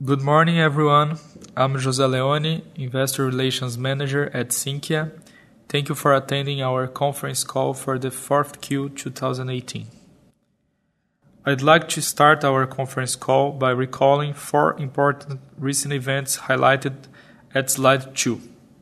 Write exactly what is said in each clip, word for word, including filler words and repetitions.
Good morning, everyone. I'm José Leone, Investor Relations Manager at Sinqia. Thank you for attending our conference call for the fourth Q twenty eighteen. I'd like to start our conference call by recalling four important recent events highlighted at slide two.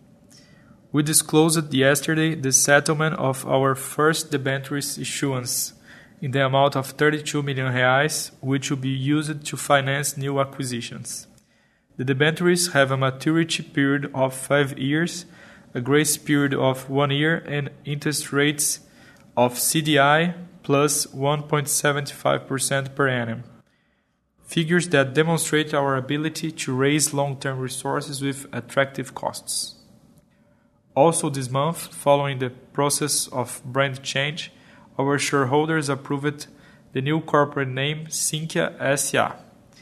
We disclosed yesterday the settlement of our first debentures issuance in the amount of thirty-two million reais, which will be used to finance new acquisitions. The debentures have a maturity period of five years, a grace period of one year, and interest rates of C D I plus one point seven five percent per annum. Figures that demonstrate our ability to raise long-term resources with attractive costs. Also this month, following the process of brand change, our shareholders approved the new corporate name Sinqia S A.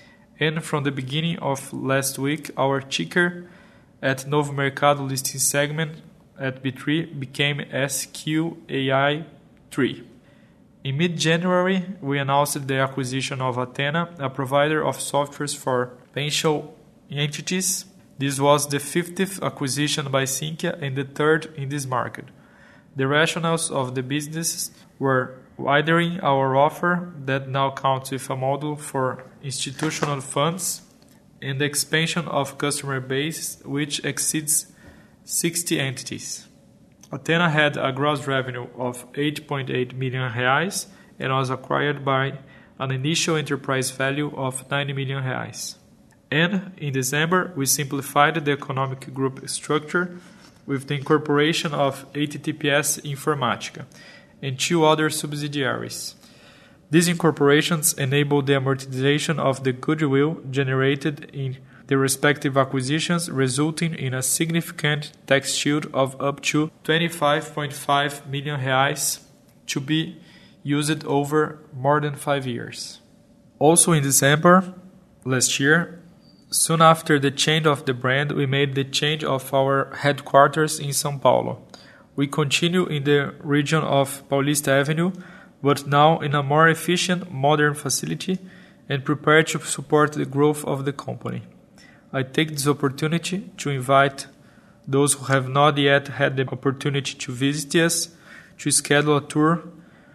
And from the beginning of last week, our ticker at Novo Mercado listing segment at B three became S Q A I three. In mid-January, we announced the acquisition of Athena, a provider of softwares for pension entities. This was the fiftieth acquisition by Sinqia and the third in this market. The rationales of the business were widening our offer that now counts with a module for institutional funds and the expansion of customer base which exceeds sixty entities. Athena had a gross revenue of eight point eight million reais and was acquired by an initial enterprise value of ninety million reais. And in December, we simplified the economic group structure with the incorporation of A T T P S Informática and two other subsidiaries. These incorporations enable the amortization of the goodwill generated in the respective acquisitions, resulting in a significant tax shield of up to twenty-five point five million reais to be used over more than five years. Also in December last year, soon after the change of the brand, we made the change of our headquarters in São Paulo. We continue in the region of Paulista Avenue, but now in a more efficient, modern facility and prepared to support the growth of the company. I take this opportunity to invite those who have not yet had the opportunity to visit us to schedule a tour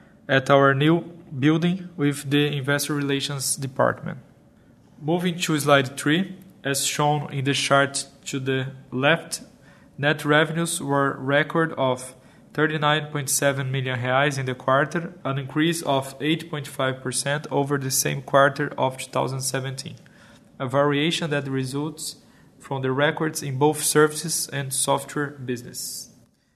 at our new building with the Investor Relations Department. Moving to slide three, as shown in the chart to the left, net revenues were a record of thirty-nine point seven million reais in the quarter, an increase of eight point five percent over the same quarter of two thousand seventeen, a variation that results from the records in both services and software business.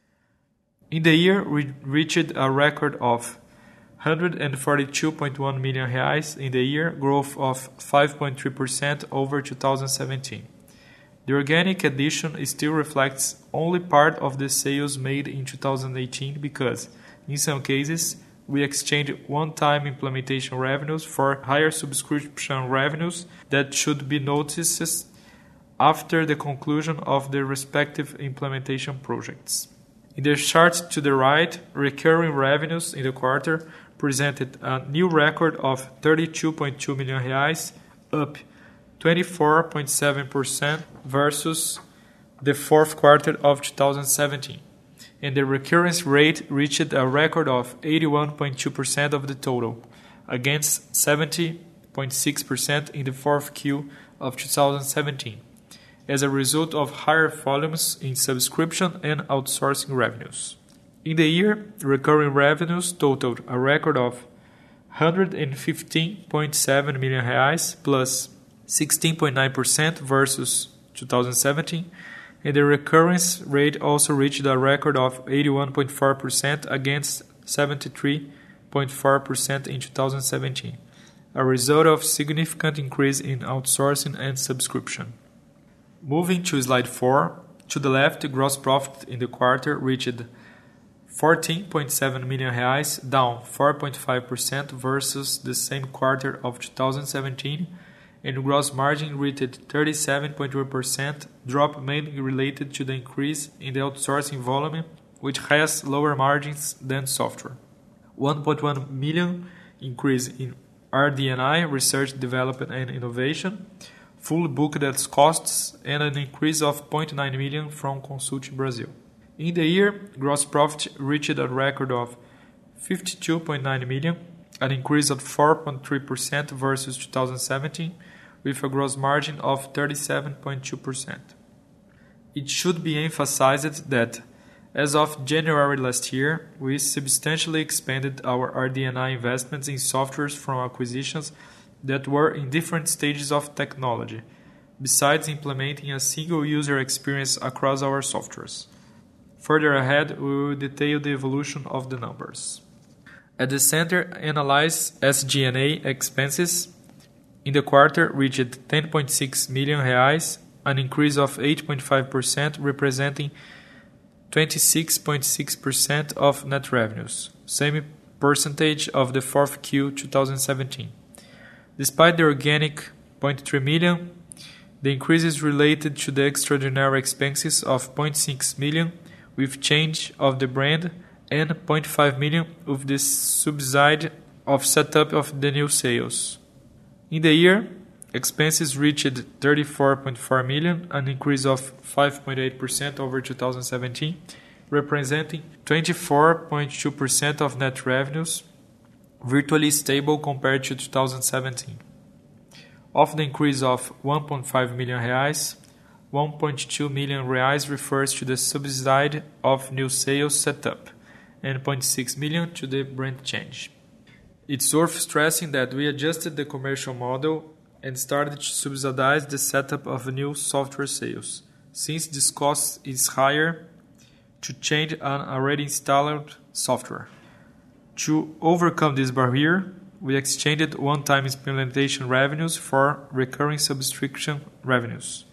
In the year, we reached a record of one hundred forty-two point one million reais in the year, growth of five point three percent over two thousand seventeen. The organic addition still reflects only part of the sales made in two thousand eighteen because, in some cases, we exchanged one-time implementation revenues for higher subscription revenues that should be noticed after the conclusion of the respective implementation projects. In the chart to the right, recurring revenues in the quarter presented a new record of thirty-two point two million reais, up twenty-four point seven percent versus the fourth quarter of two thousand seventeen, and the recurrence rate reached a record of eighty-one point two percent of the total, against seventy point six percent in the fourth Q of two thousand seventeen, as a result of higher volumes in subscription and outsourcing revenues. In the year, recurring revenues totaled a record of one hundred fifteen point seven million reais, plus sixteen point nine percent versus two thousand seventeen, and the recurrence rate also reached a record of eighty-one point four percent against seventy-three point four percent in two thousand seventeen, a result of significant increase in outsourcing and subscription. Moving to slide four, to the left, gross profit in the quarter reached fourteen point seven million reais, down four point five percent versus the same quarter of two thousand seventeen, and gross margin reached thirty-seven point one percent, drop mainly related to the increase in the outsourcing volume, which has lower margins than software. one point one million increase in R D and I, research, development and innovation, fully booked as costs, and an increase of zero point nine million from Consulting Brazil. In the year, gross profit reached a record of fifty-two point nine million, an increase of four point three percent versus two thousand seventeen, with a gross margin of thirty-seven point two percent. It should be emphasized that, as of January last year, we substantially expanded our R D and I investments in softwares from acquisitions that were in different stages of technology, besides implementing a single user experience across our softwares. Further ahead, we will detail the evolution of the numbers. At the center, analyze S G and A expenses in the quarter reached ten point six million reais, an increase of eight point five percent, representing twenty-six point six percent of net revenues, same percentage of the fourth Q twenty seventeen. Despite the organic zero point three million, the increase is related to the extraordinary expenses of zero point six million with change of the brand and zero point five million with the subside of setup of the new sales. In the year, expenses reached thirty-four point four million, an increase of five point eight percent over two thousand seventeen, representing twenty-four point two percent of net revenues, virtually stable compared to two thousand seventeen. Of the increase of one point five million reais, one point two million reais refers to the subside of new sales setup, and zero point six million to the brand change. It's worth stressing that we adjusted the commercial model and started to subsidize the setup of new software sales, since this cost is higher to change an already installed software. To overcome this barrier, we exchanged one-time implementation revenues for recurring subscription revenues.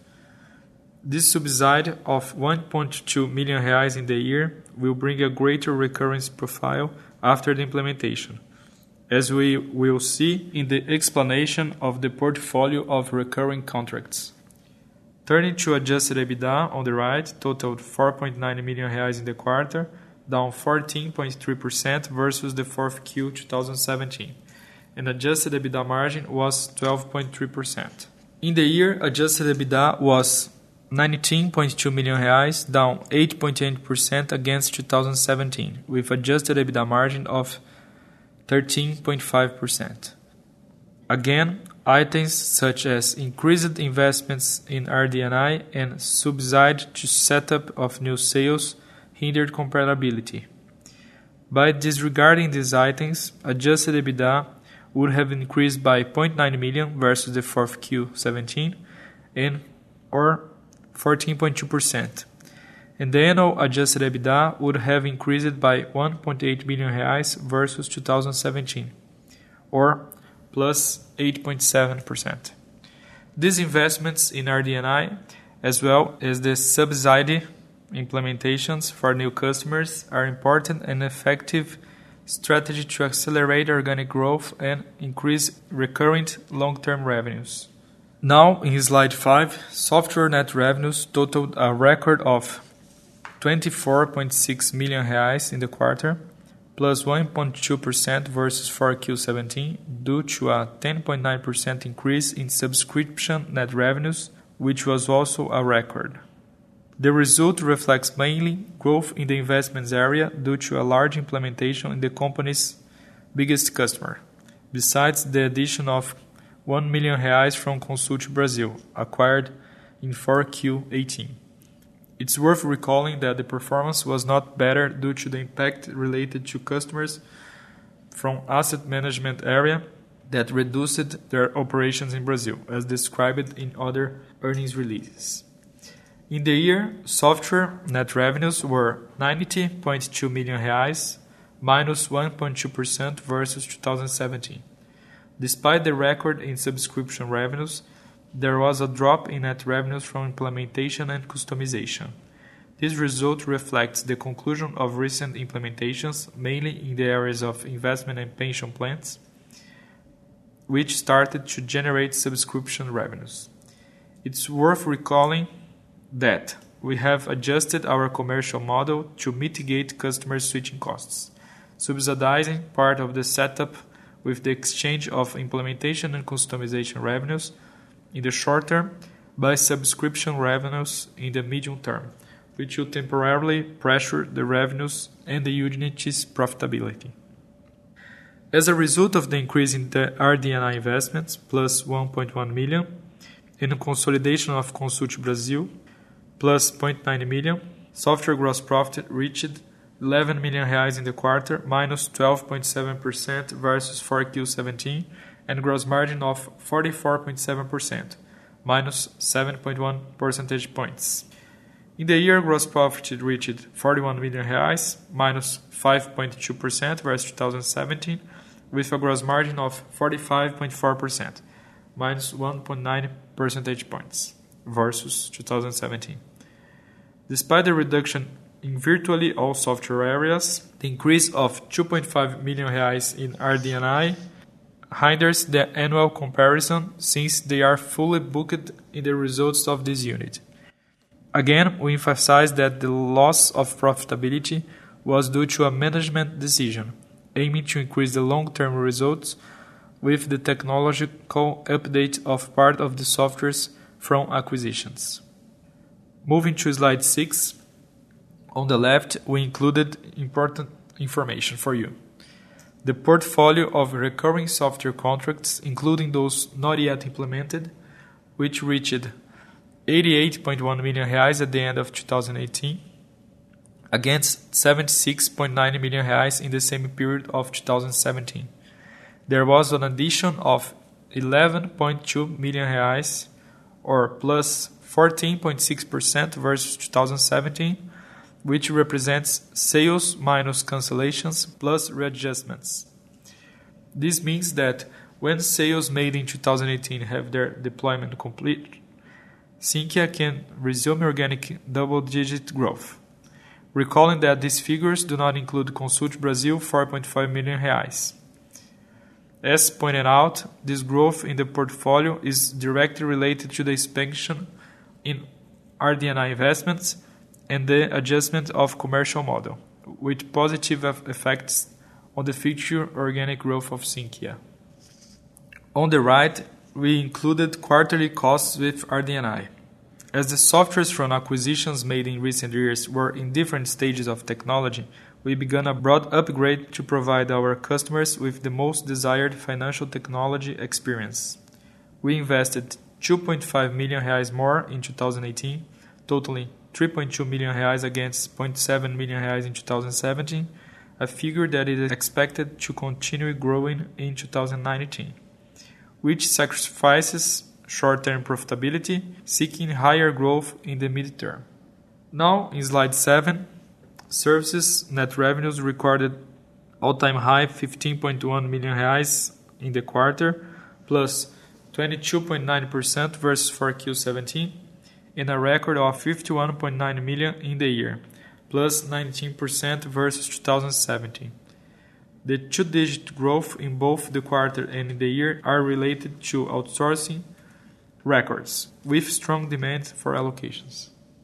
This subside of one point two million reais in the year will bring a greater recurrence profile after the implementation, as we will see in the explanation of the portfolio of recurring contracts. Turning to adjusted EBITDA on the right, totaled four point nine million reais in the quarter, down fourteen point three percent versus the fourth Q twenty seventeen, and adjusted EBITDA margin was twelve point three percent. In the year, adjusted EBITDA was nineteen point two million reais, down eight point eight percent against two thousand seventeen, with adjusted EBITDA margin of thirteen point five percent. Again, items such as increased investments in R D and I and subside to setup of new sales hindered comparability. By disregarding these items, adjusted EBITDA would have increased by zero point nine million versus the fourth Q seventeen and or fourteen point two percent. And the annual adjusted EBITDA would have increased by one point eight million reais versus two thousand seventeen, or plus eight point seven percent. These investments in R D and I, as well as the subsidy implementations for new customers, are important and effective strategy to accelerate organic growth and increase recurrent long-term revenues. Now, in slide five, software net revenues totaled a record of twenty-four point six million reais in the quarter, plus one point two percent versus four Q seventeen, due to a ten point nine percent increase in subscription net revenues, which was also a record. The result reflects mainly growth in the investments area due to a large implementation in the company's biggest customer, besides the addition of one million reais from Consulting Brazil, acquired in four Q eighteen. It's worth recalling that the performance was not better due to the impact related to customers from asset management area that reduced their operations in Brazil, as described in other earnings releases. In the year, software net revenues were ninety point two million reais, minus one point two percent versus two thousand seventeen. Despite the record in subscription revenues, there was a drop in net revenues from implementation and customization. This result reflects the conclusion of recent implementations, mainly in the areas of investment and pension plans, which started to generate subscription revenues. It's worth recalling that we have adjusted our commercial model to mitigate customer switching costs, subsidizing part of the setup with the exchange of implementation and customization revenues in the short term by subscription revenues in the medium term, which will temporarily pressure the revenues and the unit's profitability. As a result of the increase in the R D and I investments, plus one point one million, and the consolidation of Consult Brazil, plus zero point nine million, software gross profit reached eleven million reais in the quarter, minus twelve point seven percent versus four Q seventeen, and gross margin of forty-four point seven percent, minus seven point one percentage points. In the year, gross profit reached forty-one million reais, minus five point two percent versus two thousand seventeen, with a gross margin of forty-five point four percent, minus one point nine percentage points versus two thousand seventeen. Despite the reduction in virtually all software areas, the increase of two point five million reais in R D and I hinders the annual comparison since they are fully booked in the results of this unit. Again, we emphasize that the loss of profitability was due to a management decision, aiming to increase the long-term results with the technological update of part of the softwares from acquisitions. Moving to slide six, on the left, we included important information for you. The portfolio of recurring software contracts, including those not yet implemented, which reached eighty-eight point one million reais at the end of two thousand eighteen, against seventy-six point nine million reais in the same period of two thousand seventeen. There was an addition of eleven point two million reais, or plus fourteen point six percent versus two thousand seventeen, which represents sales minus cancellations plus readjustments. This means that when sales made in two thousand eighteen have their deployment complete, Sinqia can resume organic double-digit growth. Recalling that these figures do not include Consult Brazil four point five million reais. As pointed out, this growth in the portfolio is directly related to the expansion in R D and I investments and the adjustment of commercial model, with positive effects on the future organic growth of Sinqia. On the right, we included quarterly costs with R D and I. As the softwares from acquisitions made in recent years were in different stages of technology, we began a broad upgrade to provide our customers with the most desired financial technology experience. We invested two point five million reais more in two thousand eighteen, totaling three point two million reais against zero point seven million reais in two thousand seventeen, a figure that is expected to continue growing in two thousand nineteen, which sacrifices short-term profitability, seeking higher growth in the mid-term. Now, in slide seven, services net revenues recorded all-time high fifteen point one million reais in the quarter, plus twenty-two point nine percent versus four Q seventeen, and a record of fifty-one point nine million in the year, plus nineteen percent versus two thousand seventeen. The two-digit growth in both the quarter and in the year are related to outsourcing records, with strong demand for allocations.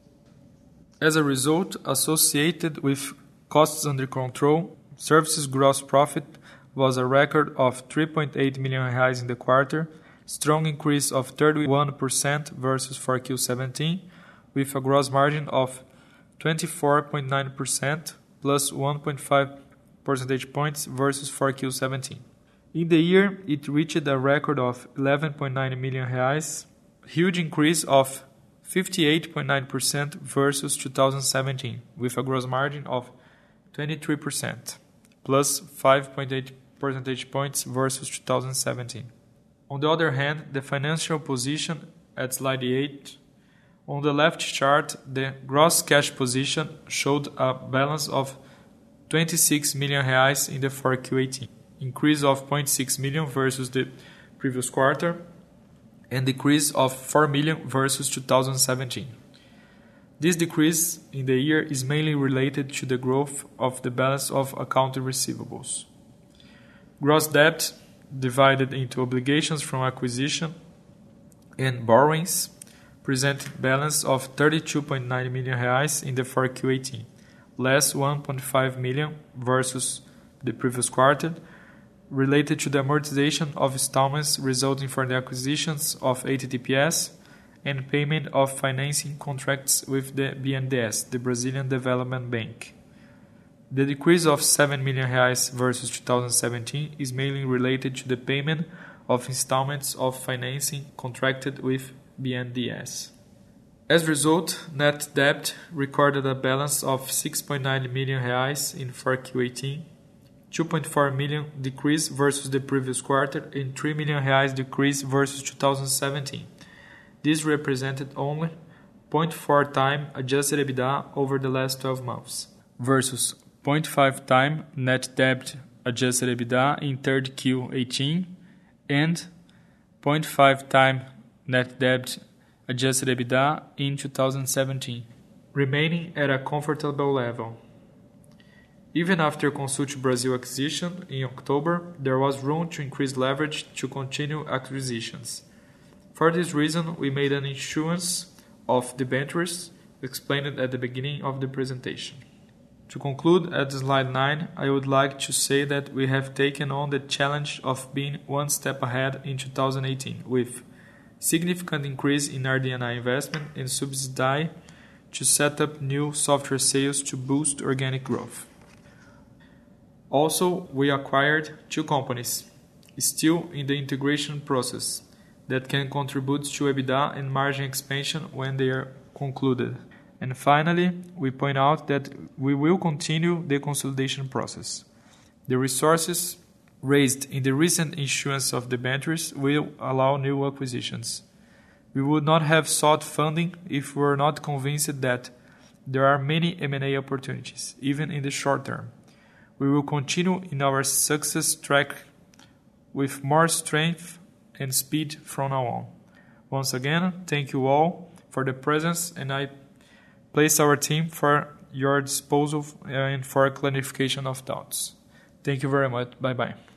As a result, associated with costs under control, services gross profit was a record of three point eight million reais in the quarter, strong increase of thirty-one percent versus four Q seventeen, with a gross margin of twenty-four point nine percent, plus one point five percentage points versus four Q seventeen. In the year, it reached a record of eleven point nine million reais, huge increase of fifty-eight point nine percent versus two thousand seventeen, with a gross margin of twenty-three percent, plus five point eight percentage points versus two thousand seventeen. On the other hand, the financial position at slide eight, on the left chart, the gross cash position showed a balance of twenty-six million reais in the four Q eighteen, increase of zero point six million versus the previous quarter, and decrease of four million versus two thousand seventeen. This decrease in the year is mainly related to the growth of the balance of accounts receivables. Gross debt, divided into obligations from acquisition and borrowings, presented balance of thirty-two point nine million reais in the four Q eighteen, less one point five million versus the previous quarter, related to the amortization of installments resulting from the acquisitions of A T T P S and payment of financing contracts with the B N D E S, the Brazilian Development Bank. The decrease of seven million reais versus two thousand seventeen is mainly related to the payment of installments of financing contracted with B N D E S. As a result, net debt recorded a balance of six point nine million reais in four Q eighteen, two point four million decrease versus the previous quarter, and three million reais decrease versus two thousand seventeen. This represented only zero point four time adjusted EBITDA over the last twelve months versus zero point five time net debt adjusted EBITDA in third Q eighteen and zero point five time net debt adjusted EBITDA in two thousand seventeen, remaining at a comfortable level. Even after Consult Brazil acquisition in October, there was room to increase leverage to continue acquisitions. For this reason, we made an issuance of debentures explained at the beginning of the presentation. To conclude, at slide nine, I would like to say that we have taken on the challenge of being one step ahead in two thousand eighteen, with significant increase in R D and I investment and subsidy to set up new software sales to boost organic growth. Also, we acquired two companies, still in the integration process, that can contribute to EBITDA and margin expansion when they are concluded. And finally, we point out that we will continue the consolidation process. The resources raised in the recent issuance of debentures will allow new acquisitions. We would not have sought funding if we were not convinced that there are many M and A opportunities, even in the short term. We will continue in our success track with more strength and speed from now on. Once again, thank you all for the presence, and I place our team for your disposal and for clarification of doubts. Thank you very much. Bye-bye.